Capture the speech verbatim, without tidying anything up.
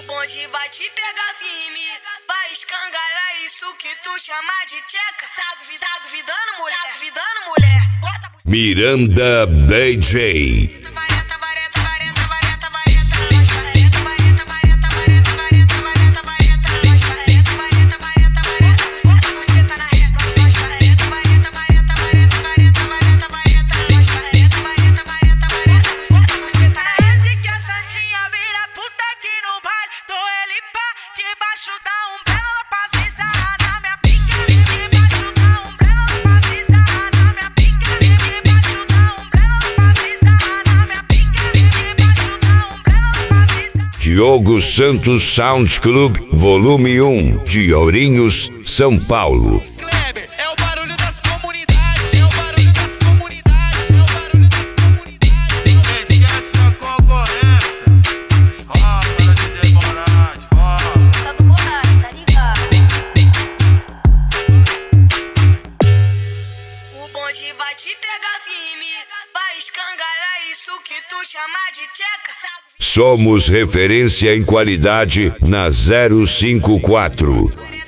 O bonde vai te pegar firme, vai escangalhar isso que tu chama de tcheca. Tá duvidando, tá duvidando, mulher? Tá duvidando, mulher? Bota a Miranda D J. Diogo Santos Sound Club, volume um, de Ourinhos, São Paulo. Kleber, é o barulho das comunidades, é o barulho das comunidades, é o barulho das comunidades. Esquece a concorrência. Roda de demorar, fora. Tá do Borrado, tá ligado? O bonde vai te pegar firme, vai escangalhar isso que tu chama de tcheca. Somos referência em qualidade na zero cinco quatro.